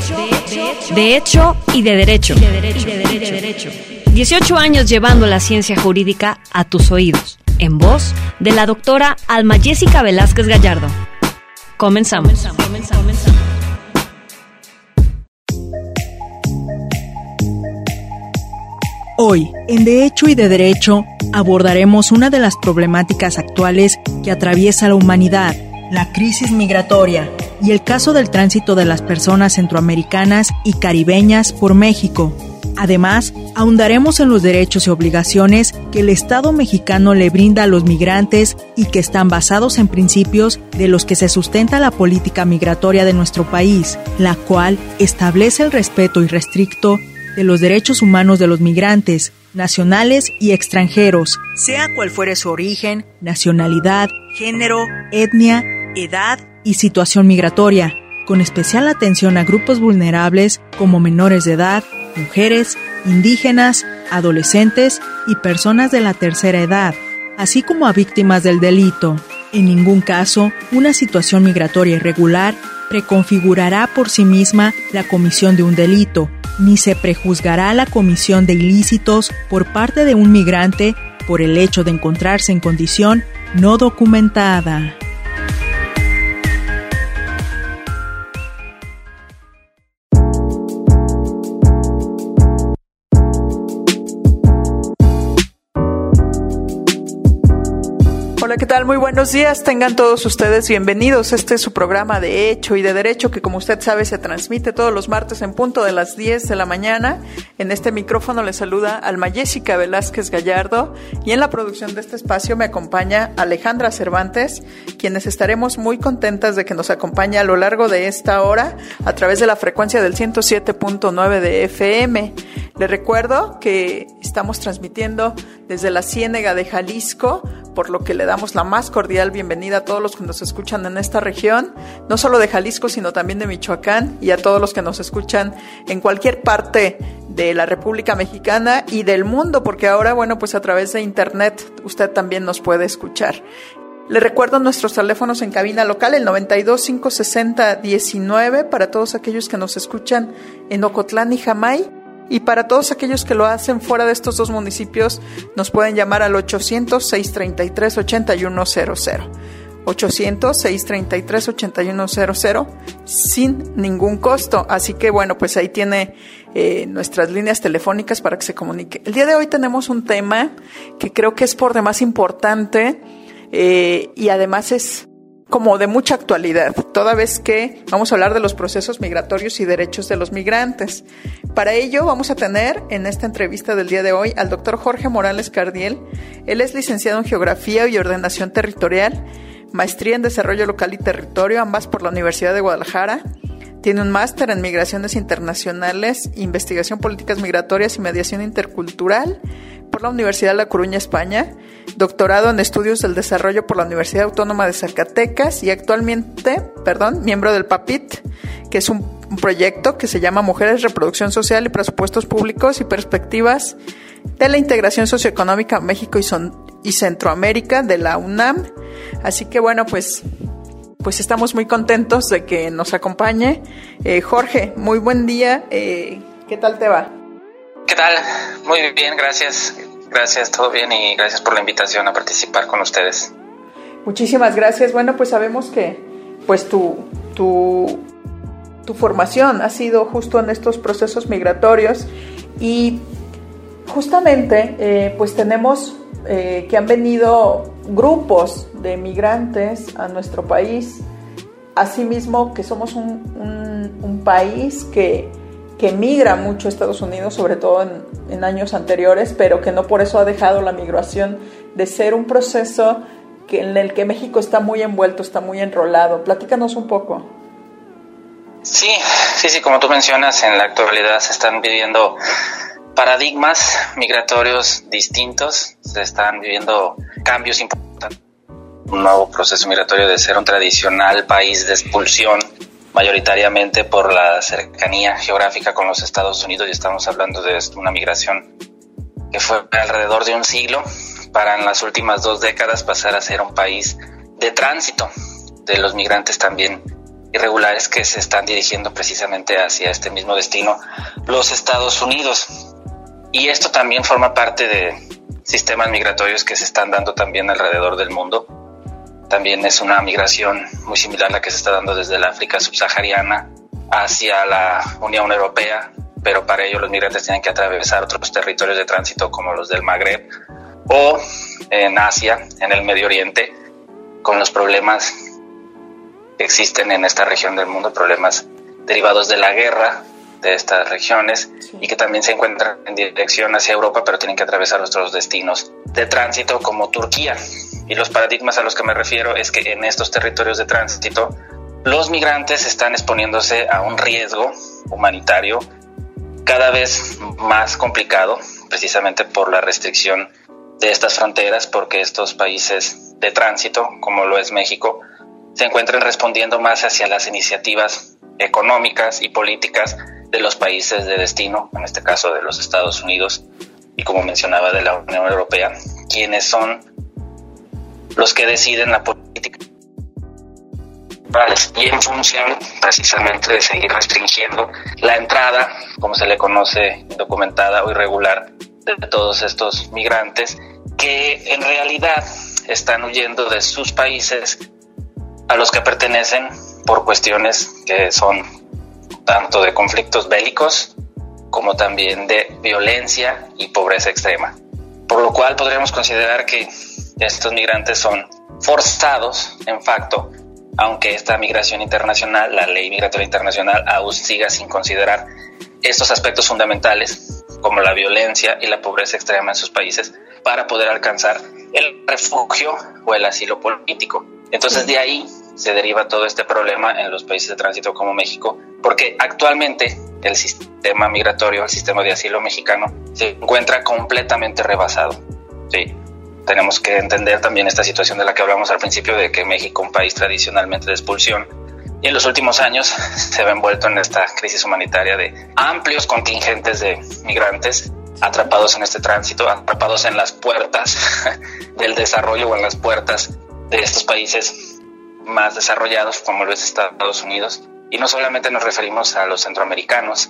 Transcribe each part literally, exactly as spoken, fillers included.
de hecho y de derecho. dieciocho años llevando la ciencia jurídica a tus oídos, en voz de la doctora Alma Jessica Velázquez Gallardo. Comenzamos. Hoy, en De Hecho y de Derecho, abordaremos una de las problemáticas actuales que atraviesa la humanidad, la crisis migratoria y el caso del tránsito de las personas centroamericanas y caribeñas por México. Además, ahondaremos en los derechos y obligaciones que el Estado mexicano le brinda a los migrantes y que están basados en principios de los que se sustenta la política migratoria de nuestro país, la cual establece el respeto irrestricto de los derechos humanos de los migrantes, nacionales y extranjeros, sea cual fuere su origen, nacionalidad, género, etnia, edad y situación migratoria, con especial atención a grupos vulnerables como menores de edad, mujeres, indígenas, adolescentes y personas de la tercera edad, así como a víctimas del delito. En ningún caso, una situación migratoria irregular preconfigurará por sí misma la comisión de un delito, ni se prejuzgará la comisión de ilícitos por parte de un migrante por el hecho de encontrarse en condición no documentada. Hola, ¿qué tal? Muy buenos días, tengan todos ustedes bienvenidos. Este es su programa de Hecho y de Derecho, que como usted sabe se transmite todos los martes en punto de las diez de la mañana. En este micrófono le saluda Alma Jessica Velázquez Gallardo y en la producción de este espacio me acompaña Alejandra Cervantes, quienes estaremos muy contentas de que nos acompañe a lo largo de esta hora a través de la frecuencia del ciento siete punto nueve de F M. Les recuerdo que estamos transmitiendo desde la Ciénega de Jalisco, por lo que le damos la más cordial bienvenida a todos los que nos escuchan en esta región, no solo de Jalisco, sino también de Michoacán, y a todos los que nos escuchan en cualquier parte de la República Mexicana y del mundo, porque ahora, bueno, pues a través de internet usted también nos puede escuchar. Le recuerdo nuestros teléfonos en cabina local, el noventa y dos, cinco sesenta, diecinueve, para todos aquellos que nos escuchan en Ocotlán y Jamay. Y para todos aquellos que lo hacen fuera de estos dos municipios, nos pueden llamar al ochocientos, seiscientos treinta y tres, ochenta y uno cero cero. ochocientos, seiscientos treinta y tres, ochenta y uno cero cero sin ningún costo. Así que bueno, pues ahí tiene eh, nuestras líneas telefónicas para que se comunique. El día de hoy tenemos un tema que creo que es por demás importante eh, y además es como de mucha actualidad, toda vez que vamos a hablar de los procesos migratorios y derechos de los migrantes. Para ello vamos a tener en esta entrevista del día de hoy al doctor Jorge Morales Cardiel. Él es licenciado en Geografía y Ordenación Territorial, maestría en Desarrollo Local y Territorio, ambas por la Universidad de Guadalajara. Tiene un máster en Migraciones Internacionales, Investigación Políticas Migratorias y Mediación Intercultural por la Universidad de La Coruña, España, doctorado en Estudios del Desarrollo por la Universidad Autónoma de Zacatecas y actualmente, perdón, miembro del PAPIT, que es un, un proyecto que se llama Mujeres, Reproducción Social y Presupuestos Públicos y Perspectivas de la Integración Socioeconómica México y, Son, y Centroamérica de la UNAM. Así que bueno, pues... Pues estamos muy contentos de que nos acompañe. Eh, Jorge, muy buen día. Eh, ¿Qué tal te va? ¿Qué tal? Muy bien, gracias. Gracias, todo bien y gracias por la invitación a participar con ustedes. Muchísimas gracias. Bueno, pues sabemos que pues tu, tu, tu formación ha sido justo en estos procesos migratorios y justamente eh, pues tenemos eh, que han venido grupos de migrantes a nuestro país, asimismo que somos un, un, un país que, que migra mucho a Estados Unidos, sobre todo en, en años anteriores, pero que no por eso ha dejado la migración de ser un proceso que, en el que México está muy envuelto, está muy enrolado. Platícanos un poco. Sí, sí, sí, como tú mencionas, en la actualidad se están viviendo paradigmas migratorios distintos, se están viviendo cambios importantes. Un nuevo proceso migratorio de ser un tradicional país de expulsión, mayoritariamente por la cercanía geográfica con los Estados Unidos, y estamos hablando de una migración que fue alrededor de un siglo, para en las últimas dos décadas pasar a ser un país de tránsito de los migrantes también irregulares que se están dirigiendo precisamente hacia este mismo destino, los Estados Unidos. Y esto también forma parte de sistemas migratorios que se están dando también alrededor del mundo. También es una migración muy similar a la que se está dando desde el África subsahariana hacia la Unión Europea, pero para ello los migrantes tienen que atravesar otros territorios de tránsito como los del Magreb o en Asia, en el Medio Oriente, con los problemas que existen en esta región del mundo, problemas derivados de la guerra de estas regiones, sí, y que también se encuentran en dirección hacia Europa, pero tienen que atravesar otros destinos de tránsito como Turquía. Y los paradigmas a los que me refiero es que en estos territorios de tránsito los migrantes están exponiéndose a un riesgo humanitario cada vez más complicado, precisamente por la restricción de estas fronteras, porque estos países de tránsito, como lo es México, se encuentran respondiendo más hacia las iniciativas económicas y políticas de los países de destino, en este caso de los Estados Unidos y, como mencionaba, de la Unión Europea, quienes son los que deciden la política y en función precisamente de seguir restringiendo la entrada, como se le conoce, documentada o irregular, de todos estos migrantes que en realidad están huyendo de sus países a los que pertenecen por cuestiones que son tanto de conflictos bélicos como también de violencia y pobreza extrema. Por lo cual podríamos considerar que estos migrantes son forzados en facto, aunque esta migración internacional, la ley migratoria internacional, aún siga sin considerar estos aspectos fundamentales como la violencia y la pobreza extrema en sus países para poder alcanzar el refugio o el asilo político. Entonces de ahí se deriva todo este problema en los países de tránsito como México, porque actualmente el sistema migratorio, el sistema de asilo mexicano, se encuentra completamente rebasado. Sí, tenemos que entender también esta situación de la que hablamos al principio, de que México, un país tradicionalmente de expulsión, y en los últimos años se ve envuelto en esta crisis humanitaria de amplios contingentes de migrantes atrapados en este tránsito, atrapados en las puertas del desarrollo o en las puertas de estos países más desarrollados como lo es Estados Unidos. Y no solamente nos referimos a los centroamericanos,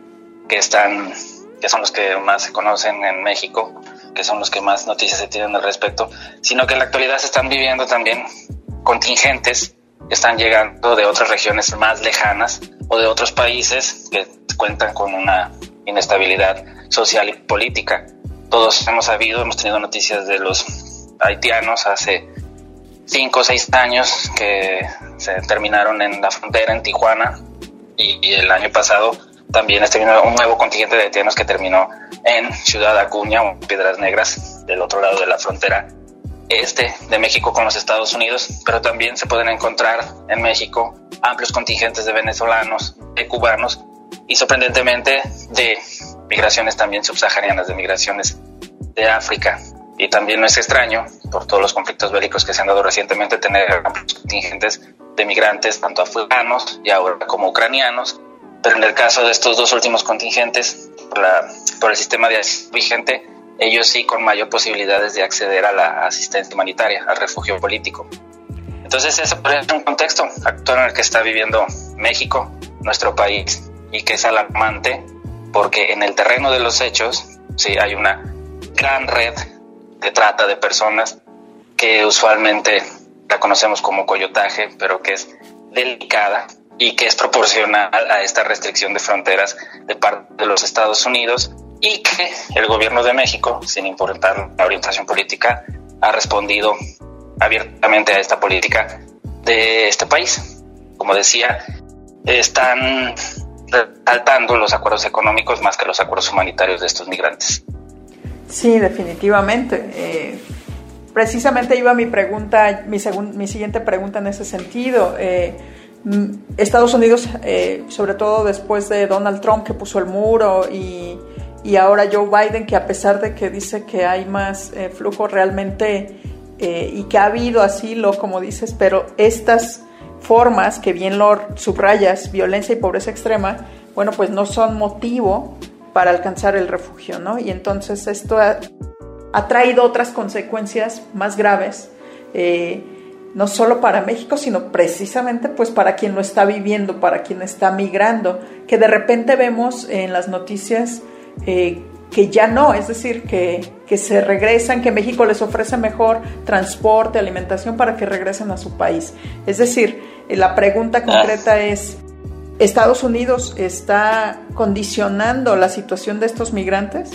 que están, que son los que más se conocen en México, que son los que más noticias se tienen al respecto, sino que en la actualidad se están viviendo también contingentes que están llegando de otras regiones más lejanas o de otros países que cuentan con una inestabilidad social y política. Todos hemos sabido, hemos tenido noticias de los haitianos hace cinco o seis años que se terminaron en la frontera en Tijuana, y, y el año pasado también este vino un nuevo contingente de haitianos que terminó en Ciudad Acuña o Piedras Negras, del otro lado de la frontera este de México con los Estados Unidos. Pero también se pueden encontrar en México amplios contingentes de venezolanos, de cubanos y sorprendentemente de migraciones también subsaharianas, de migraciones de África. Y también no es extraño, por todos los conflictos bélicos que se han dado recientemente, tener amplios contingentes de migrantes, tanto afganos y ahora como ucranianos. Pero en el caso de estos dos últimos contingentes, por, la, por el sistema de asilo vigente, ellos sí con mayor posibilidades de acceder a la asistencia humanitaria, al refugio político. Entonces ese es un contexto actual en el que está viviendo México, nuestro país, y que es alarmante porque en el terreno de los hechos sí hay una gran red de trata de personas que usualmente la conocemos como coyotaje, pero que es delicada y que es proporcional a esta restricción de fronteras de parte de los Estados Unidos, y que el gobierno de México, sin importar la orientación política, ha respondido abiertamente a esta política de este país. Como decía, están resaltando los acuerdos económicos más que los acuerdos humanitarios de estos migrantes. Sí, definitivamente. Eh, precisamente iba mi pregunta, mi, segun, mi siguiente pregunta en ese sentido. Eh, Estados Unidos, eh, sobre todo después de Donald Trump, que puso el muro, y, y ahora Joe Biden, que a pesar de que dice que hay más eh, flujo realmente eh, y que ha habido asilo, como dices, pero estas formas que bien lo subrayas, violencia y pobreza extrema, bueno, pues no son motivo para alcanzar el refugio, ¿no? Y entonces esto ha, ha traído otras consecuencias más graves, eh, no solo para México, sino precisamente pues para quien lo está viviendo, para quien está migrando, que de repente vemos en las noticias eh, que ya no, es decir, que, que se regresan, que México les ofrece mejor transporte, alimentación para que regresen a su país. Es decir, la pregunta concreta es, ¿Estados Unidos está condicionando la situación de estos migrantes?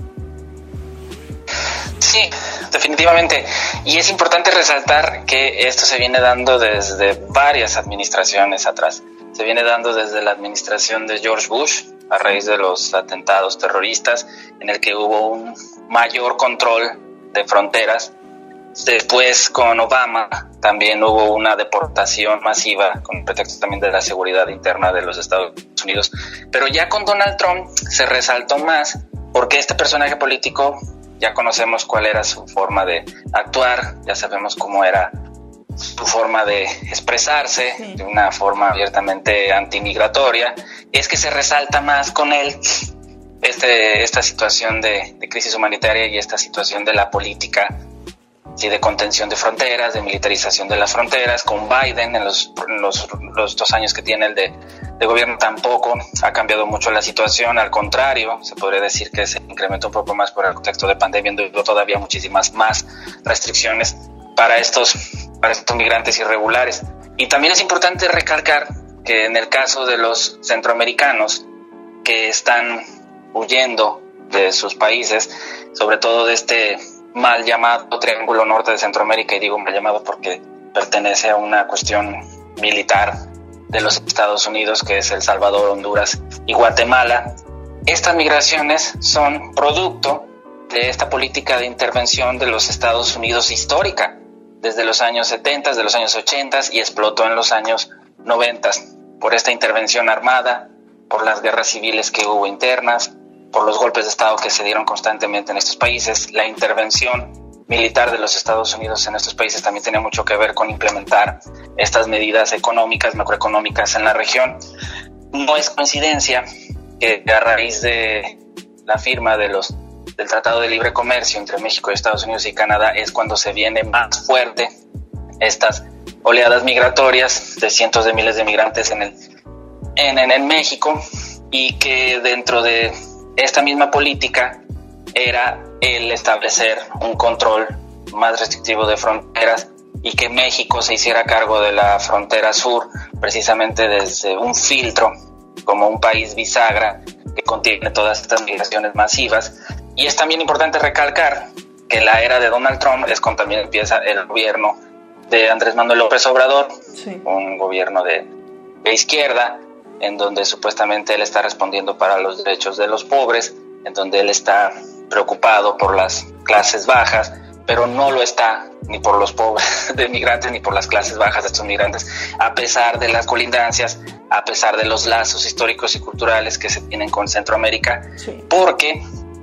Sí, definitivamente. Y es importante resaltar que esto se viene dando desde varias administraciones atrás. Se viene dando desde la administración de George Bush, a raíz de los atentados terroristas, en el que hubo un mayor control de fronteras. Después, con Obama, también hubo una deportación masiva, con pretexto también de la seguridad interna de los Estados Unidos. Pero ya con Donald Trump se resaltó más, porque este personaje político, ya conocemos cuál era su forma de actuar, ya sabemos cómo era su forma de expresarse, sí, de una forma abiertamente antimigratoria. Es que se resalta más con él este, esta situación de, de crisis humanitaria y esta situación de la política, sí, de contención de fronteras, de militarización de las fronteras. Con Biden, en los, en los, los dos años que tiene el de, de gobierno, tampoco ha cambiado mucho la situación. Al contrario, se podría decir que se incrementó un poco más por el contexto de pandemia, viendo todavía muchísimas más restricciones para estos, para estos migrantes irregulares. Y también es importante recalcar que en el caso de los centroamericanos que están huyendo de sus países, sobre todo de este mal llamado Triángulo Norte de Centroamérica, y digo mal llamado porque pertenece a una cuestión militar de los Estados Unidos, que es El Salvador, Honduras y Guatemala, estas migraciones son producto de esta política de intervención de los Estados Unidos histórica, desde los años setenta, de los años ochenta, y explotó en los años noventa, por esta intervención armada, por las guerras civiles que hubo internas, por los golpes de Estado que se dieron constantemente en estos países. La intervención militar de los Estados Unidos en estos países también tenía mucho que ver con implementar estas medidas económicas, macroeconómicas en la región. No es coincidencia que a raíz de la firma de los, del Tratado de Libre Comercio entre México, Estados Unidos y Canadá es cuando se viene más fuerte estas oleadas migratorias de cientos de miles de migrantes en, el, en, en, en México, y que dentro de esta misma política era el establecer un control más restrictivo de fronteras y que México se hiciera cargo de la frontera sur, precisamente desde un filtro, como un país bisagra que contiene todas estas migraciones masivas. Y es también importante recalcar que en la era de Donald Trump es cuando también empieza el gobierno de Andrés Manuel López Obrador, sí, un gobierno de, de izquierda, en donde supuestamente él está respondiendo para los derechos de los pobres, en donde él está preocupado por las clases bajas, pero no lo está ni por los pobres de migrantes ni por las clases bajas de estos migrantes, a pesar de las colindancias, a pesar de los lazos históricos y culturales que se tienen con Centroamérica, sí, porque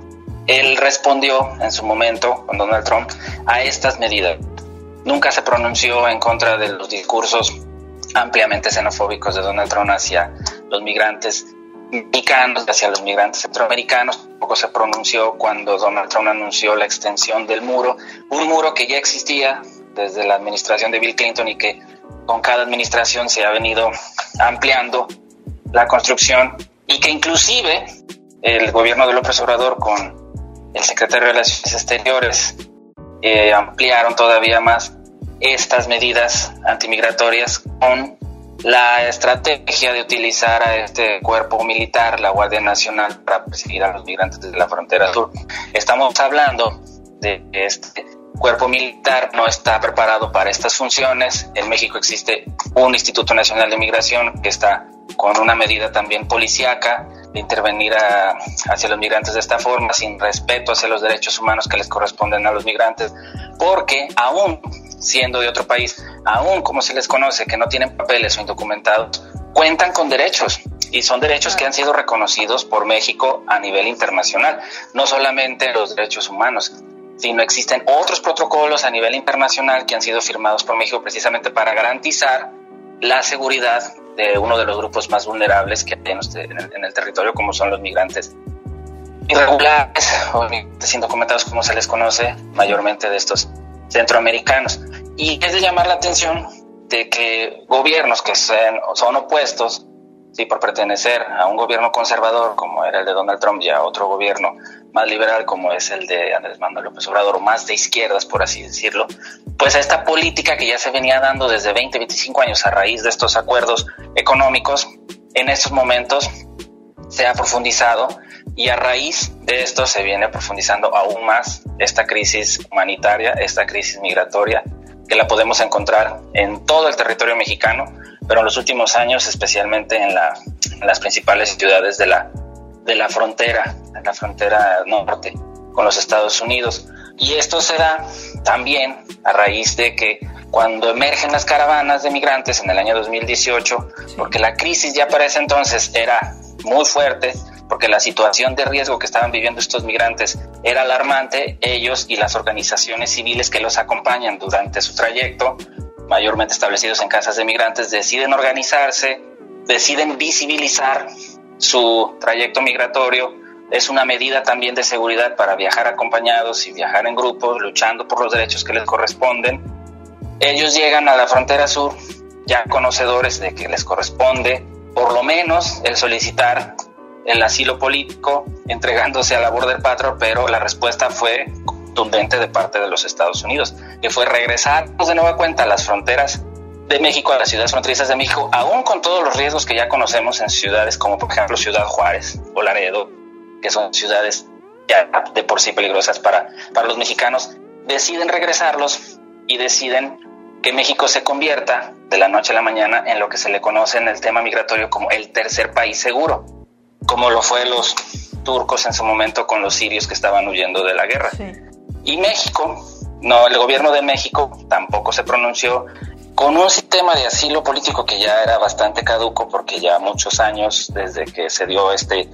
él respondió en su momento, con Donald Trump, a estas medidas. Nunca se pronunció en contra de los discursos ampliamente xenofóbicos de Donald Trump hacia los migrantes mexicanos, hacia los migrantes centroamericanos. Tampoco se pronunció cuando Donald Trump anunció la extensión del muro, un muro que ya existía desde la administración de Bill Clinton y que con cada administración se ha venido ampliando la construcción, y que inclusive el gobierno de López Obrador con el secretario de Relaciones Exteriores eh, ampliaron todavía más estas medidas antimigratorias con la estrategia de utilizar a este cuerpo militar, la Guardia Nacional, para perseguir a los migrantes desde la frontera sur. Estamos hablando de que este cuerpo militar no está preparado para estas funciones. En México existe un Instituto Nacional de Migración que está con una medida también policíaca de intervenir a, hacia los migrantes de esta forma, sin respeto hacia los derechos humanos que les corresponden a los migrantes, porque aún siendo de otro país, aún como se les conoce, que no tienen papeles o indocumentados, cuentan con derechos, y son derechos que han sido reconocidos por México a nivel internacional. No solamente los derechos humanos, sino existen otros protocolos a nivel internacional que han sido firmados por México precisamente para garantizar la seguridad de uno de los grupos más vulnerables que hay en, usted, en, el, en el territorio, como son los migrantes irregulares o migrantes indocumentados, como se les conoce mayormente de estos centroamericanos. Y es de llamar la atención de que gobiernos que son, son opuestos, sí, por pertenecer a un gobierno conservador como era el de Donald Trump y a otro gobierno más liberal como es el de Andrés Manuel López Obrador, o más de izquierdas, por así decirlo, pues a esta política que ya se venía dando desde veinte, veinticinco años a raíz de estos acuerdos económicos, en estos momentos se ha profundizado, y a raíz de esto se viene profundizando aún más esta crisis humanitaria, esta crisis migratoria, que la podemos encontrar en todo el territorio mexicano, pero en los últimos años especialmente en, la, en las principales ciudades de la, de la frontera, en la frontera norte con los Estados Unidos. Y esto se da también a raíz de que cuando emergen las caravanas de migrantes en el año dos mil dieciocho, sí. porque la crisis ya para ese entonces era muy fuerte, porque la situación de riesgo que estaban viviendo estos migrantes era alarmante, ellos y las organizaciones civiles que los acompañan durante su trayecto, mayormente establecidos en casas de migrantes, deciden organizarse, deciden visibilizar su trayecto migratorio. Es una medida también de seguridad para viajar acompañados y viajar en grupos, luchando por los derechos que les corresponden. Ellos llegan a la frontera sur ya conocedores de que les corresponde por lo menos el solicitar el asilo político, entregándose a la Border Patrol, pero la respuesta fue contundente de parte de los Estados Unidos, que fue regresarnos de nueva cuenta a las fronteras de México, a las ciudades fronterizas de México, aún con todos los riesgos que ya conocemos en ciudades como por ejemplo Ciudad Juárez o Laredo, que son ciudades ya de por sí peligrosas para, para los mexicanos. Deciden regresarlos y deciden que México se convierta de la noche a la mañana en lo que se le conoce en el tema migratorio como el tercer país seguro, como lo fue los turcos en su momento con los sirios que estaban huyendo de la guerra. Sí. Y México, no, el gobierno de México tampoco se pronunció, con un sistema de asilo político que ya era bastante caduco, porque ya muchos años desde que se dio este,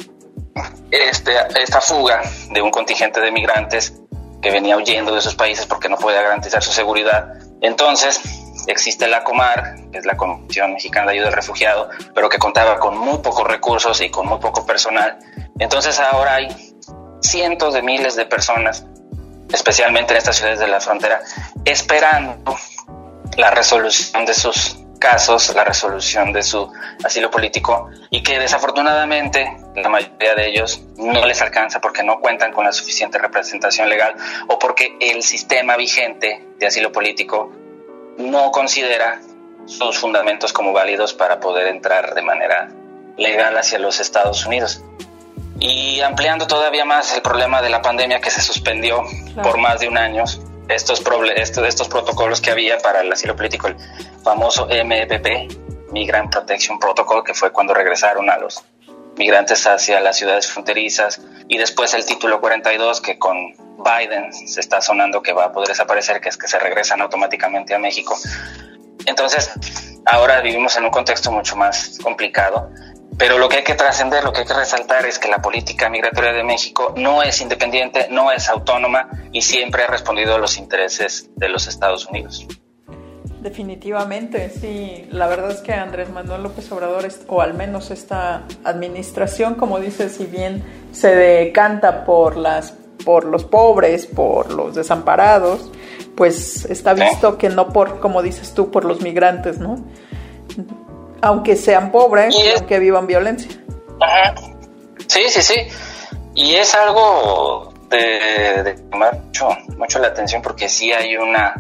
este, esta fuga de un contingente de migrantes que venía huyendo de sus países porque no podía garantizar su seguridad. Entonces existe la Comar, que es la Comisión Mexicana de Ayuda al Refugiado, pero que contaba con muy pocos recursos y con muy poco personal. Entonces ahora hay cientos de miles de personas, especialmente en estas ciudades de la frontera, esperando la resolución de sus casos, la resolución de su asilo político, y que desafortunadamente la mayoría de ellos no les alcanza porque no cuentan con la suficiente representación legal o porque el sistema vigente de asilo político no considera sus fundamentos como válidos para poder entrar de manera legal hacia los Estados Unidos. Y ampliando todavía más el problema de la pandemia, que se suspendió claro. por más de un año, estos, estos, estos protocolos que había para el asilo político, el famoso M P P, Migrant Protection Protocol, que fue cuando regresaron a los migrantes hacia las ciudades fronterizas, y después el título cuarenta y dos, que con Biden se está sonando que va a poder desaparecer, que es que se regresan automáticamente a México. Entonces, ahora vivimos en un contexto mucho más complicado, pero lo que hay que trascender, lo que hay que resaltar es que la política migratoria de México no es independiente, no es autónoma y siempre ha respondido a los intereses de los Estados Unidos. Definitivamente, sí. La verdad es que Andrés Manuel López Obrador, o al menos esta administración, como dices, si bien se decanta por las por los pobres, por los desamparados, pues está visto ¿Eh? que no por, como dices tú, por los migrantes, ¿no? Aunque sean pobres y, y es... aunque vivan violencia. Ajá. Sí, sí, sí. Y es algo de, de llamar mucho, mucho la atención, porque sí hay una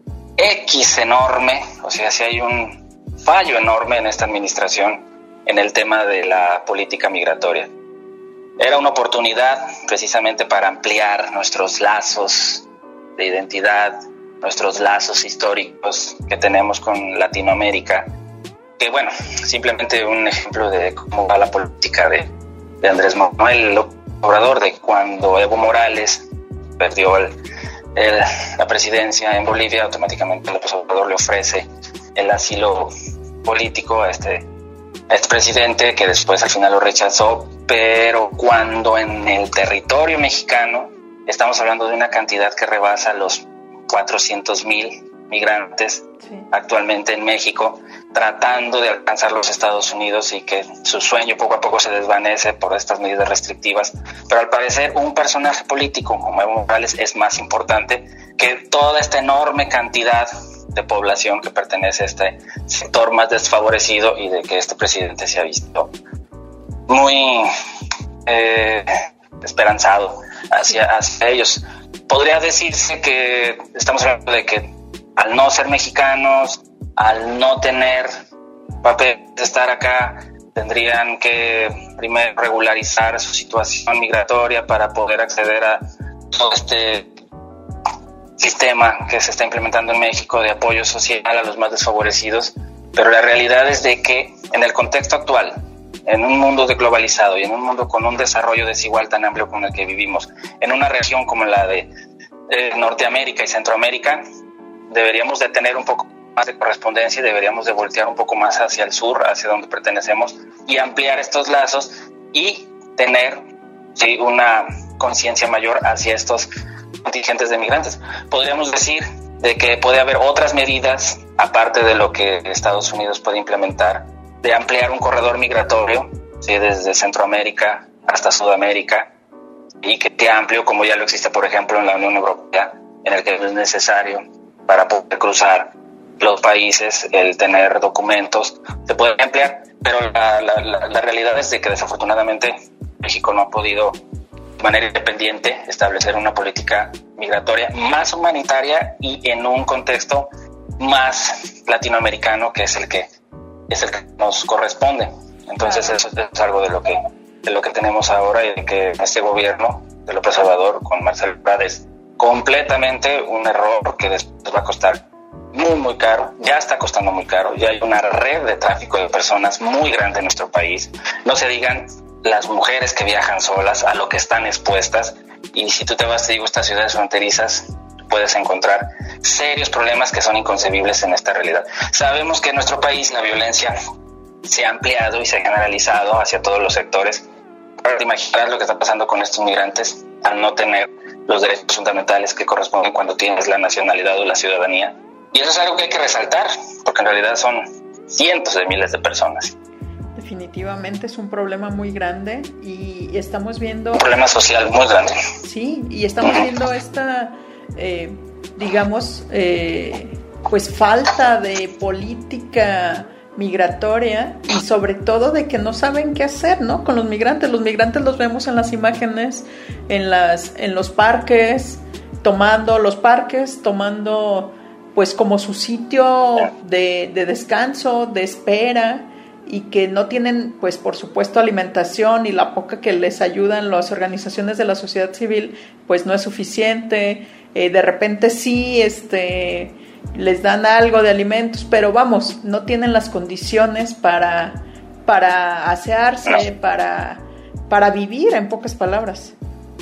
X enorme, o sea, sí hay un fallo enorme en esta administración en el tema de la política migratoria. Era una oportunidad precisamente para ampliar nuestros lazos de identidad, nuestros lazos históricos que tenemos con Latinoamérica, que bueno, simplemente un ejemplo de cómo va la política de, de Andrés Manuel López Obrador, de cuando Evo Morales perdió el, el, la presidencia en Bolivia, automáticamente López Obrador le ofrece el asilo político a este, a este presidente, que después al final lo rechazó, pero cuando en el territorio mexicano estamos hablando de una cantidad que rebasa los cuatrocientos mil migrantes sí. actualmente en México, tratando de alcanzar los Estados Unidos, y que su sueño poco a poco se desvanece por estas medidas restrictivas. Pero al parecer un personaje político como Evo Morales es más importante que toda esta enorme cantidad de población que pertenece a este sector más desfavorecido, y de que este presidente se ha visto muy eh, esperanzado hacia, hacia ellos. Podría decirse que estamos hablando de que al no ser mexicanos, al no tener papel de estar acá, tendrían que primero regularizar su situación migratoria para poder acceder a todo este sistema que se está implementando en México de apoyo social a los más desfavorecidos. Pero la realidad es de que en el contexto actual, en un mundo globalizado y en un mundo con un desarrollo desigual tan amplio como el que vivimos, en una región como la de eh, Norteamérica y Centroamérica, deberíamos de tener un poco más de correspondencia y deberíamos de voltear un poco más hacia el sur, hacia donde pertenecemos, y ampliar estos lazos y tener sí, una conciencia mayor hacia estos contingentes de migrantes. Podríamos decir de que puede haber otras medidas, aparte de lo que Estados Unidos puede implementar, de ampliar un corredor migratorio, ¿sí? Desde Centroamérica hasta Sudamérica, y que sea amplio, como ya lo existe, por ejemplo, en la Unión Europea, en el que no es necesario para poder cruzar los países el tener documentos. Se puede ampliar, pero la, la, la, la realidad es de que desafortunadamente México no ha podido de manera independiente establecer una política migratoria más humanitaria y en un contexto más latinoamericano, que es el que es el que nos corresponde. Entonces eso es algo de lo que de lo que tenemos ahora, y de que este gobierno de López Obrador con Marcelo Ebrard es completamente un error que después va a costar muy muy caro. Ya está costando muy caro, ya hay una red de tráfico de personas muy grande en nuestro país. No se digan las mujeres que viajan solas, a lo que están expuestas, y si tú te vas, te digo, a estas ciudades fronterizas, puedes encontrar serios problemas que son inconcebibles en esta realidad. Sabemos que en nuestro país la violencia se ha ampliado y se ha generalizado hacia todos los sectores. Ahora te imaginas lo que está pasando con estos migrantes al no tener los derechos fundamentales que corresponden cuando tienes la nacionalidad o la ciudadanía. Y eso es algo que hay que resaltar, porque en realidad son cientos de miles de personas. Definitivamente es un problema muy grande, y estamos viendo... Un problema social muy grande. Sí, y estamos viendo esta, eh, digamos, eh, pues falta de política migratoria, y sobre todo de que no saben qué hacer, ¿no? Con los migrantes. Los migrantes los vemos en las imágenes, en las, en los parques, tomando los parques, tomando pues como su sitio de, de descanso, de espera, y que no tienen, pues por supuesto, alimentación, y la poca que les ayudan las organizaciones de la sociedad civil, pues no es suficiente. Eh, de repente sí, este, les dan algo de alimentos, pero vamos, no tienen las condiciones para, para asearse, para, para vivir, en pocas palabras.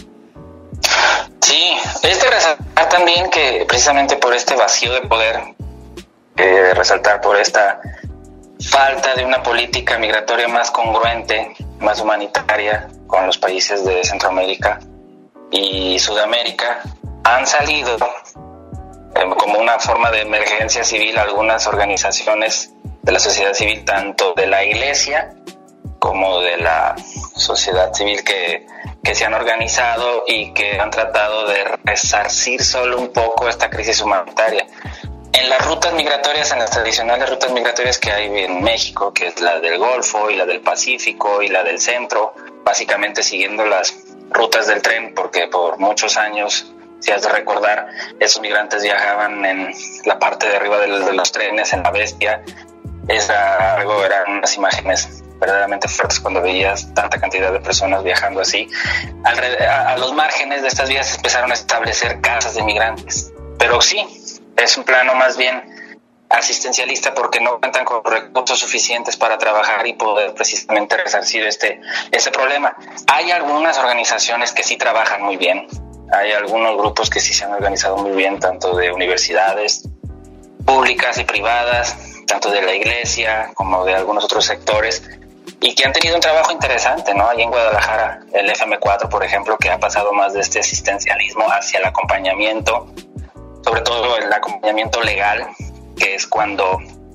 Sí, es de resaltar también que precisamente por este vacío de poder, eh, resaltar por esta falta de una política migratoria más congruente, más humanitaria con los países de Centroamérica y Sudamérica, han salido eh, como una forma de emergencia civil algunas organizaciones de la sociedad civil, tanto de la iglesia como de la sociedad civil, que, que se han organizado y que han tratado de resarcir solo un poco esta crisis humanitaria. En las rutas migratorias, en las tradicionales rutas migratorias que hay en México, que es la del Golfo y la del Pacífico y la del Centro, básicamente siguiendo las rutas del tren, porque por muchos años, si has de recordar, esos migrantes viajaban en la parte de arriba de los, de los trenes, en la Bestia. Era algo, eran unas imágenes verdaderamente fuertes cuando veías tanta cantidad de personas viajando así. Alred- a, a los márgenes de estas vías empezaron a establecer casas de migrantes, pero sí, es un plano más bien asistencialista, porque no cuentan con recursos suficientes para trabajar y poder precisamente resarcir este, este problema. Hay algunas organizaciones que sí trabajan muy bien, hay algunos grupos que sí se han organizado muy bien, tanto de universidades públicas y privadas, tanto de la iglesia como de algunos otros sectores, y que han tenido un trabajo interesante, ¿no? Allí en Guadalajara, el F M cuatro, por ejemplo, que ha pasado más de este asistencialismo hacia el acompañamiento, sobre sobre todo el acompañamiento legal, que es cuando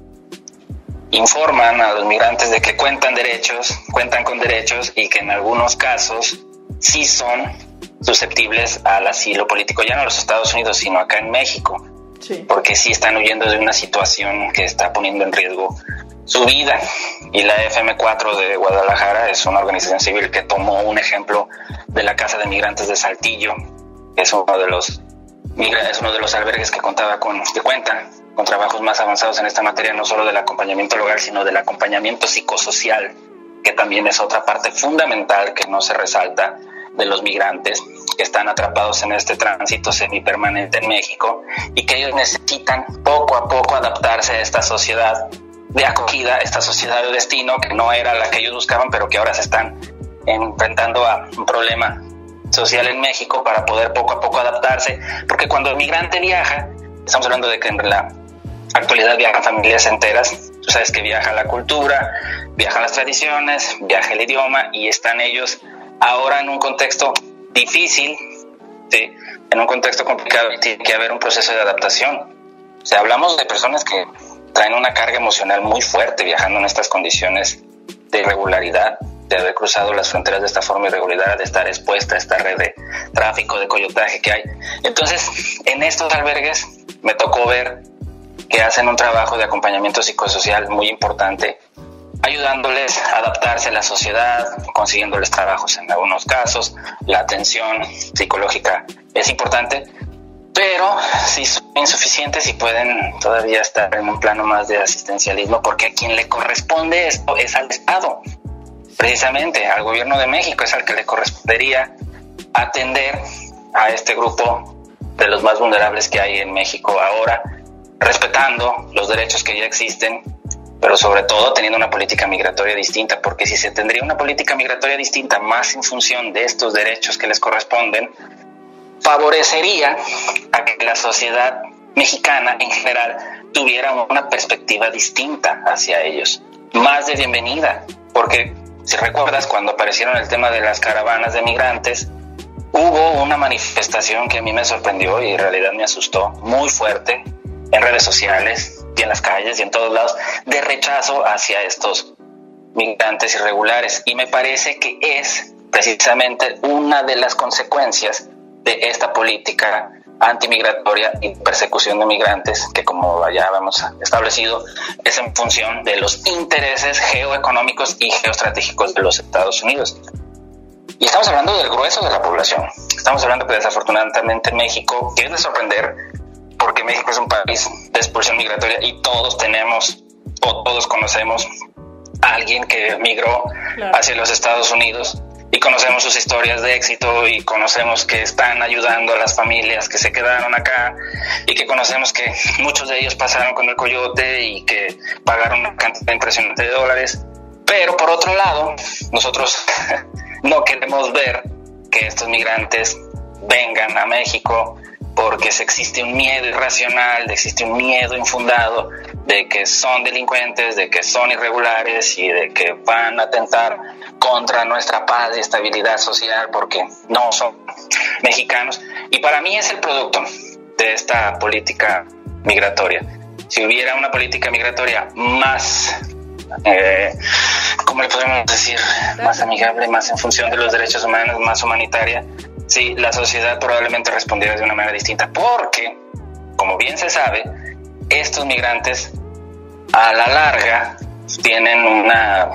informan a los migrantes de que cuentan derechos, cuentan con derechos y que en algunos casos sí son susceptibles al asilo político, ya no en los Estados Unidos, sino acá en México, sí. Porque sí están huyendo de una situación que está poniendo en riesgo su vida. Y la F M cuatro de Guadalajara es una organización civil que tomó un ejemplo de la Casa de Migrantes de Saltillo, que es uno de los, es uno de los albergues que contaba con, que cuenta con trabajos más avanzados en esta materia, no solo del acompañamiento legal, sino del acompañamiento psicosocial, que también es otra parte fundamental que no se resalta de los migrantes que están atrapados en este tránsito semipermanente en México y que ellos necesitan poco a poco adaptarse a esta sociedad de acogida, esta sociedad de destino que no era la que ellos buscaban, pero que ahora se están enfrentando a un problema social en México para poder poco a poco adaptarse, porque cuando el migrante viaja, estamos hablando de que en la actualidad viajan familias enteras, tú sabes que viaja la cultura, viajan las tradiciones, viaja el idioma y están ellos ahora en un contexto difícil, ¿sí? En un contexto complicado y tiene que haber un proceso de adaptación. O sea, hablamos de personas que traen una carga emocional muy fuerte viajando en estas condiciones de irregularidad, de haber cruzado las fronteras de esta forma irregular, de estar expuesta a esta red de tráfico, de coyotaje que hay. Entonces, en estos albergues me tocó ver que hacen un trabajo de acompañamiento psicosocial muy importante, ayudándoles a adaptarse a la sociedad, consiguiéndoles trabajos en algunos casos. La atención psicológica es importante, pero sí son insuficientes y pueden todavía estar en un plano más de asistencialismo, porque a quien le corresponde esto es al Estado, precisamente al gobierno de México es al que le correspondería atender a este grupo de los más vulnerables que hay en México ahora, respetando los derechos que ya existen, pero sobre todo teniendo una política migratoria distinta, porque si se tendría una política migratoria distinta más en función de estos derechos que les corresponden, favorecería a que la sociedad mexicana en general tuviera una perspectiva distinta hacia ellos, más de bienvenida, porque si recuerdas cuando aparecieron el tema de las caravanas de migrantes, hubo una manifestación que a mí me sorprendió y en realidad me asustó muy fuerte en redes sociales y en las calles y en todos lados, de rechazo hacia estos migrantes irregulares, y me parece que es precisamente una de las consecuencias de esta política antimigratoria y persecución de migrantes que, como ya hemos establecido, es en función de los intereses geoeconómicos y geoestratégicos de los Estados Unidos. Y estamos hablando del grueso de la población. Estamos hablando que desafortunadamente México, que es de sorprender, porque México es un país de expulsión migratoria y todos tenemos o todos conocemos a alguien que migró claro. hacia los Estados Unidos, y conocemos sus historias de éxito y conocemos que están ayudando a las familias que se quedaron acá y que conocemos que muchos de ellos pasaron con el coyote y que pagaron una cantidad impresionante de dólares. Pero por otro lado, nosotros no queremos ver que estos migrantes vengan a México porque existe un miedo irracional, existe un miedo infundado de que son delincuentes, de que son irregulares y de que van a atentar contra nuestra paz y estabilidad social porque no son mexicanos. Y para mí es el producto de esta política migratoria. Si hubiera una política migratoria más, eh, ¿cómo le podemos decir? Más amigable, más en función de los derechos humanos, más humanitaria, sí, la sociedad probablemente respondiera de una manera distinta, porque, como bien se sabe, estos migrantes a la larga tienen una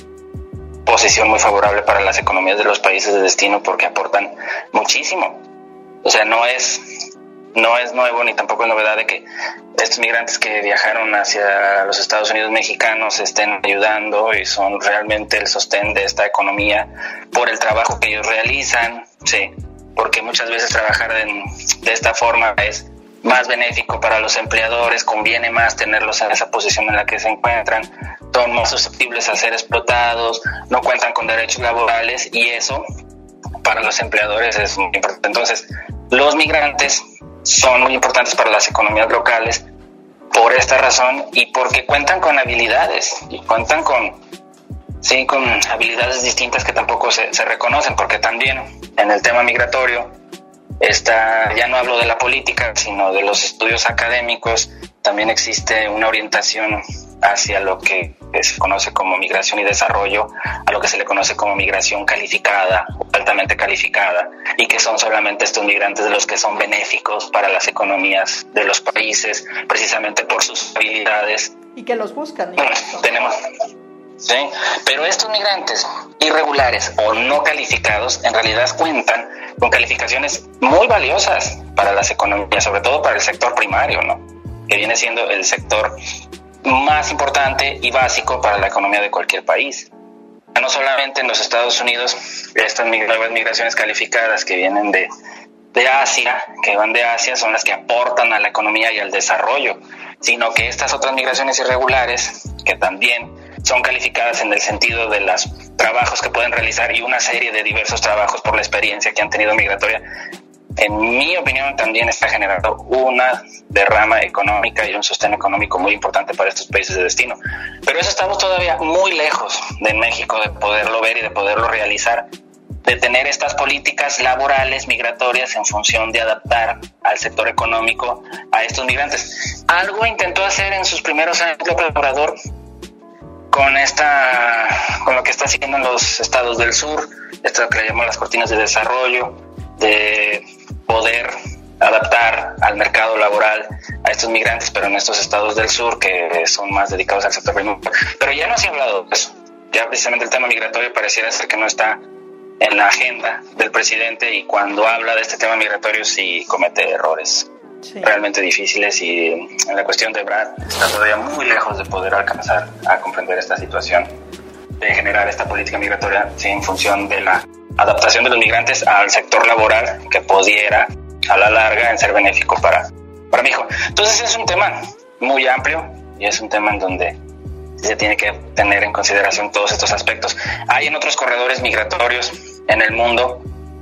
posición muy favorable para las economías de los países de destino porque aportan muchísimo. O sea, no es no es nuevo ni tampoco es novedad de que estos migrantes que viajaron hacia los Estados Unidos mexicanos estén ayudando y son realmente el sostén de esta economía por el trabajo que ellos realizan, sí, porque muchas veces trabajar en, de esta forma es más benéfico para los empleadores, conviene más tenerlos en esa posición en la que se encuentran, son más susceptibles a ser explotados, no cuentan con derechos laborales y eso para los empleadores es muy importante. Entonces, los migrantes son muy importantes para las economías locales por esta razón y porque cuentan con habilidades y cuentan con, sí, con habilidades distintas que tampoco se, se reconocen, porque también en el tema migratorio Está, ya no hablo de la política, sino de los estudios académicos. También existe una orientación hacia lo que se conoce como migración y desarrollo, a lo que se le conoce como migración calificada o altamente calificada, y que son solamente estos migrantes de los que son benéficos para las economías de los países, precisamente por sus habilidades. Y que los buscan. Bueno, tenemos... Sí, pero estos migrantes irregulares o no calificados en realidad cuentan con calificaciones muy valiosas para las economías, sobre todo para el sector primario, ¿no? Que viene siendo el sector más importante y básico para la economía de cualquier país. No solamente en los Estados Unidos, estas nuevas migraciones calificadas que vienen de, de Asia, que van de Asia, son las que aportan a la economía y al desarrollo, sino que estas otras migraciones irregulares, que también son calificadas en el sentido de los trabajos que pueden realizar y una serie de diversos trabajos por la experiencia que han tenido migratoria, en mi opinión también está generando una derrama económica y un sostén económico muy importante para estos países de destino. Pero eso estamos todavía muy lejos de México de poderlo ver y de poderlo realizar, de tener estas políticas laborales migratorias en función de adaptar al sector económico a estos migrantes. Algo intentó hacer en sus primeros años López Obrador con esta, con lo que está haciendo en los estados del sur, esto que le llamamos las cortinas de desarrollo, de poder adaptar al mercado laboral a estos migrantes, pero en estos estados del sur que son más dedicados al sector primario. Pero ya no se ha hablado de eso. Ya precisamente el tema migratorio pareciera ser que no está en la agenda del presidente, y cuando habla de este tema migratorio sí comete errores sí. realmente difíciles, y en la cuestión de Ebrard está todavía muy lejos de poder alcanzar a comprender esta situación, de generar esta política migratoria sí, en función de la adaptación de los migrantes al sector laboral que pudiera a la larga en ser benéfico para, para México. Entonces es un tema muy amplio y es un tema en donde se tiene que tener en consideración todos estos aspectos. Hay en otros corredores migratorios en el mundo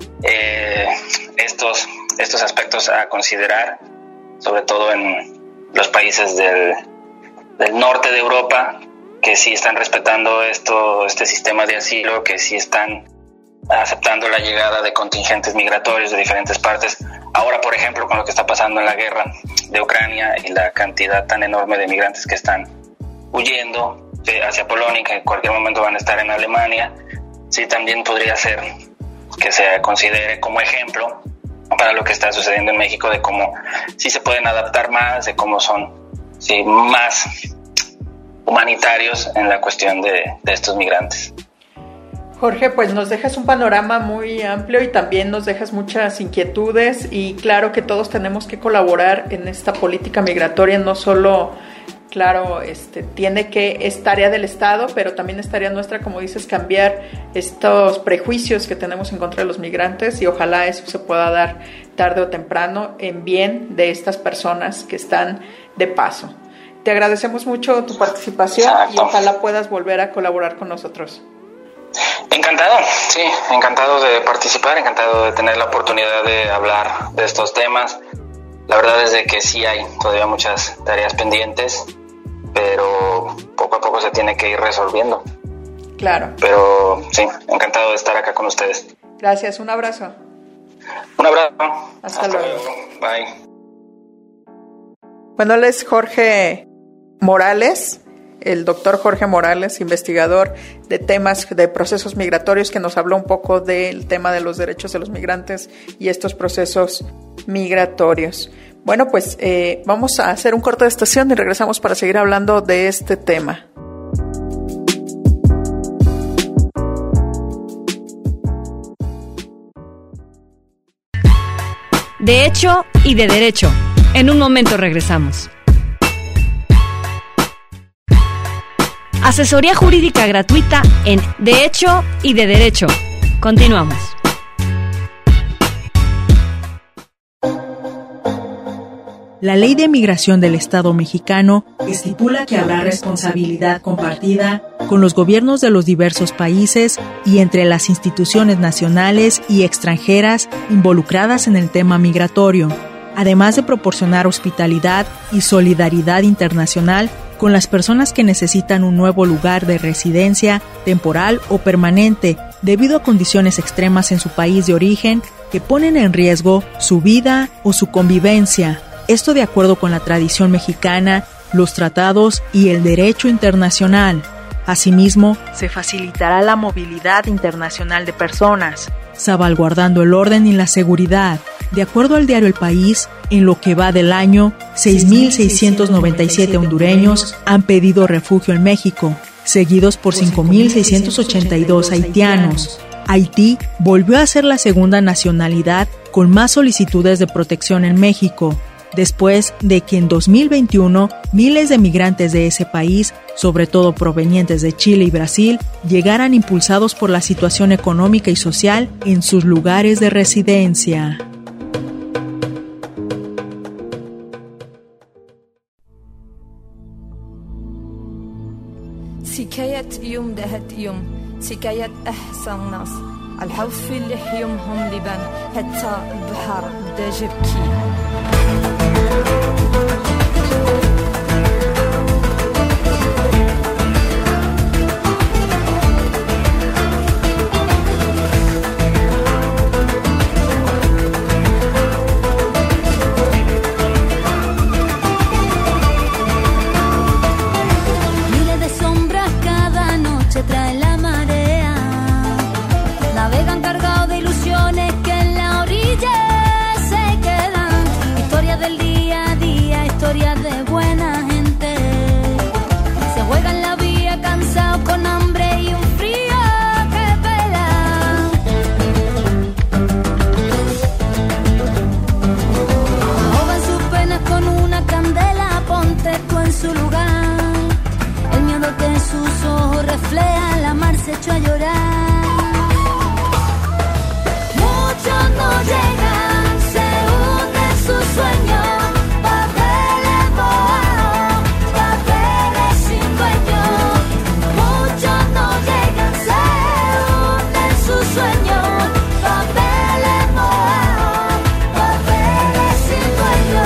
eh, estos, estos aspectos a considerar, sobre todo en los países del, del norte de Europa, que sí están respetando esto, este sistema de asilo, que sí están aceptando la llegada de contingentes migratorios de diferentes partes. Ahora, por ejemplo, con lo que está pasando en la guerra de Ucrania y la cantidad tan enorme de migrantes que están huyendo hacia Polonia, que en cualquier momento van a estar en Alemania, sí también podría ser que se considere como ejemplo para lo que está sucediendo en México, de cómo sí se pueden adaptar más, de cómo son sí, más humanitarios en la cuestión de, de estos migrantes. Jorge, pues nos dejas un panorama muy amplio y también nos dejas muchas inquietudes, y claro que todos tenemos que colaborar en esta política migratoria, no solo, claro, este, tiene que, es tarea del Estado, pero también es tarea nuestra, como dices, cambiar estos prejuicios que tenemos en contra de los migrantes, y ojalá eso se pueda dar tarde o temprano en bien de estas personas que están de paso. Te agradecemos mucho tu participación. Exacto. Y ojalá puedas volver a colaborar con nosotros. Encantado, sí, encantado de participar, encantado de tener la oportunidad de hablar de estos temas. La verdad es de que sí hay todavía muchas tareas pendientes, pero poco a poco se tiene que ir resolviendo. Claro. Pero sí, encantado de estar acá con ustedes. Gracias, un abrazo. Un abrazo. Hasta, Hasta luego. luego. Bye. Bueno, él es Jorge Morales, el doctor Jorge Morales, investigador de temas de procesos migratorios, que nos habló un poco del tema de los derechos de los migrantes y estos procesos migratorios. Bueno, pues eh, vamos a hacer un corte de estación y regresamos para seguir hablando de este tema. De hecho y de derecho. En un momento regresamos. Asesoría jurídica gratuita en De Hecho y de Derecho. Continuamos. La Ley de Migración del Estado mexicano estipula que habrá responsabilidad compartida con los gobiernos de los diversos países y entre las instituciones nacionales y extranjeras involucradas en el tema migratorio, además de proporcionar hospitalidad y solidaridad internacional con las personas que necesitan un nuevo lugar de residencia temporal o permanente debido a condiciones extremas en su país de origen que ponen en riesgo su vida o su convivencia. Esto de acuerdo con la tradición mexicana, los tratados y el derecho internacional. Asimismo, se facilitará la movilidad internacional de personas, salvaguardando el orden y la seguridad. De acuerdo al diario El País, en lo que va del año, seis mil seiscientos noventa y siete hondureños han pedido refugio en México, seguidos por cinco mil seiscientos ochenta y dos haitianos. Haití volvió a ser la segunda nacionalidad con más solicitudes de protección en México, después de que en dos mil veintiuno miles de migrantes de ese país, sobre todo provenientes de Chile y Brasil, llegaran impulsados por la situación económica y social en sus lugares de residencia. سكاية يوم دهت يوم سكاية أحسن ناس الحوف اللي يومهم لبان حتى البحر بدا جبكي trae la marea, navegan cargados de ilusiones que en la orilla se quedan, historias del día a día, historias de buena gente, se juegan la vía cansados con hambre y un frío que pela, ahogan sus penas con una candela, ponte tú en su lugar. El miedo que en sus ojos refleja, la mar se echó a llorar. Muchos no llegan, se hunden sus sueños, papeles mojados, papeles sin dueño. Muchos no llegan, se hunden sus sueños, papeles mojados, papeles sin dueño.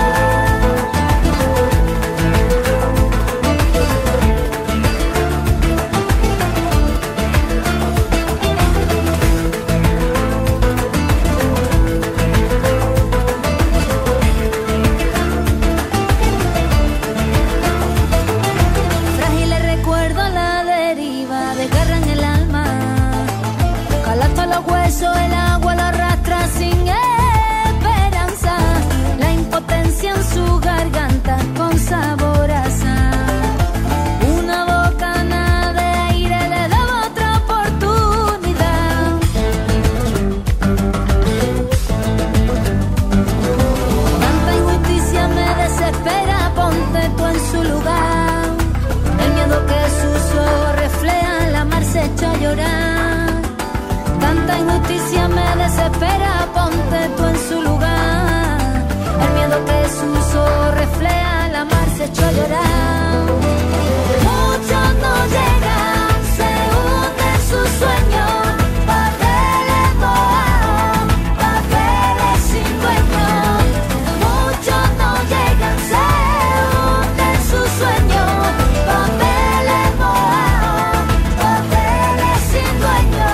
El agua lo arrastra sin esperanza, la impotencia en su garganta con sabor a sal. Una bocanada de aire le daba otra oportunidad. Tanta injusticia me desespera, ponte tú en su lugar. El miedo que sus ojos reflejan, la mar se echó a llorar. Tanta injusticia me desespera, ponte tú en su lugar. El miedo que sus ojos refleja, la mar se echó a llorar. Muchos no llegan, se hunden sus sueños, papeles mojados, papeles sin dueño. Muchos no llegan, se hunden sus sueños, papeles mojados, papeles sin dueño.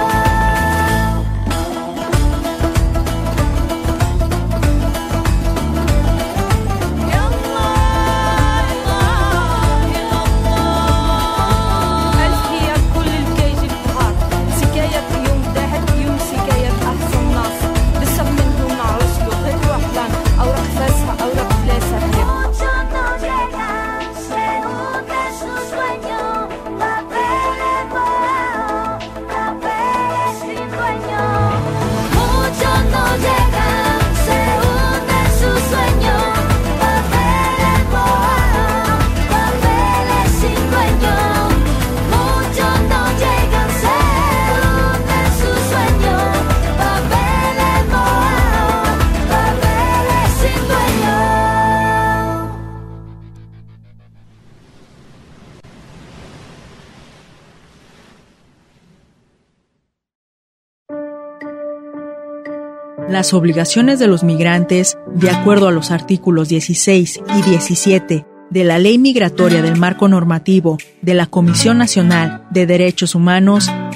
Las obligaciones de los migrantes, de acuerdo a los artículos dieciséis y diecisiete de la Ley Migratoria del Marco Normativo de la Comisión Nacional de Derechos Humanos,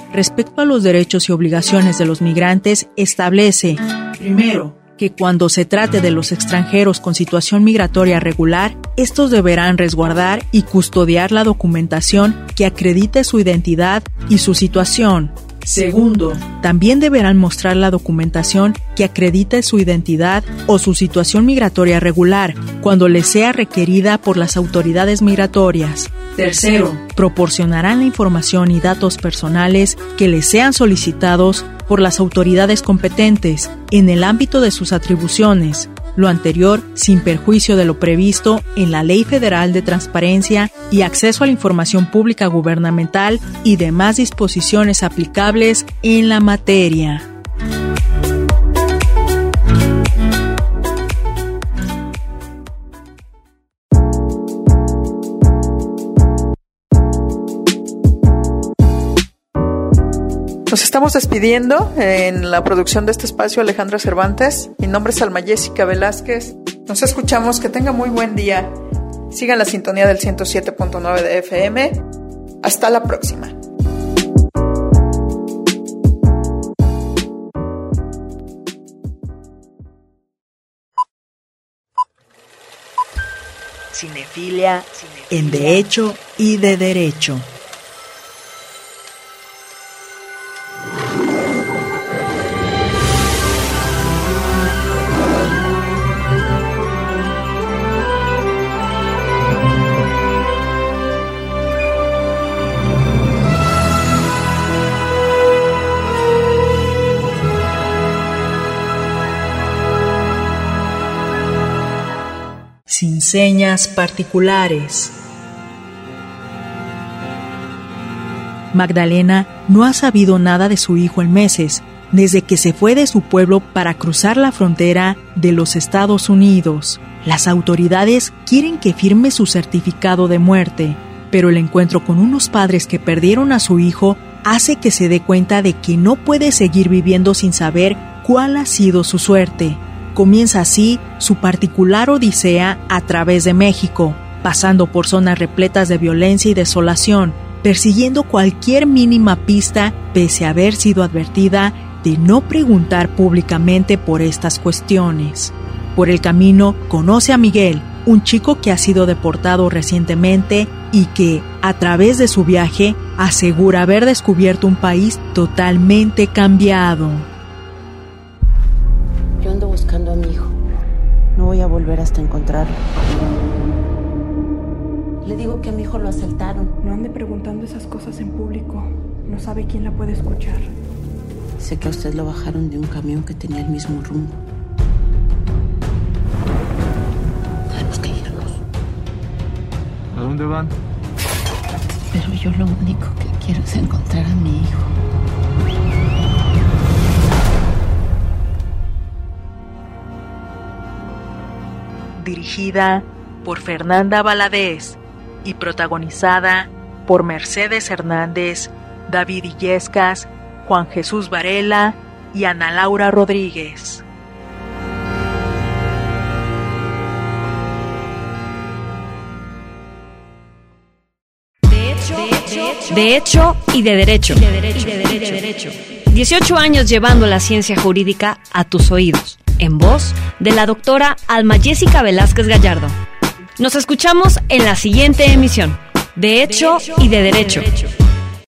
respecto a los derechos y obligaciones de los migrantes, establece, primero, que cuando se trate de los extranjeros con situación migratoria regular, estos deberán resguardar y custodiar la documentación que acredite su identidad y su situación. Segundo, también deberán mostrar la documentación que acredite su identidad o su situación migratoria regular cuando les sea requerida por las autoridades migratorias. Tercero, proporcionarán la información y datos personales que les sean solicitados por las autoridades competentes en el ámbito de sus atribuciones, lo anterior sin perjuicio de lo previsto en la Ley Federal de Transparencia y Acceso a la Información Pública Gubernamental y demás disposiciones aplicables en la materia. Nos estamos despidiendo en la producción de este espacio, Alejandra Cervantes. Mi nombre es Alma Jessica Velázquez. Nos escuchamos, que tenga muy buen día. Sigan la sintonía del ciento siete punto nueve de F M. Hasta la próxima. Cinefilia, en De Hecho y de Derecho. Sin señas particulares. Magdalena no ha sabido nada de su hijo en meses, desde que se fue de su pueblo para cruzar la frontera de los Estados Unidos. Las autoridades quieren que firme su certificado de muerte, pero el encuentro con unos padres que perdieron a su hijo hace que se dé cuenta de que no puede seguir viviendo sin saber cuál ha sido su suerte. Comienza así su particular odisea a través de México, pasando por zonas repletas de violencia y desolación, persiguiendo cualquier mínima pista pese a haber sido advertida de no preguntar públicamente por estas cuestiones. Por el camino conoce a Miguel, un chico que ha sido deportado recientemente y que, a través de su viaje, asegura haber descubierto un país totalmente cambiado. Yo ando buscando a mi hijo. No voy a volver hasta encontrarlo. Le digo que a mi hijo lo asaltaron. No ande preguntando esas cosas en público. No sabe quién la puede escuchar. Sé que a usted lo bajaron de un camión que tenía el mismo rumbo. Tenemos que irnos. ¿A dónde van? Pero yo lo único que quiero es encontrar a mi hijo. Dirigida por Fernanda Valadez y protagonizada por Mercedes Hernández, David Illescas, Juan Jesús Varela y Ana Laura Rodríguez. De hecho, de hecho y de derecho. Y de derecho, y de derecho, y de derecho. dieciocho años llevando la ciencia jurídica a tus oídos, en voz de la doctora Alma Jessica Velázquez Gallardo. Nos escuchamos en la siguiente emisión, De Hecho y de Derecho.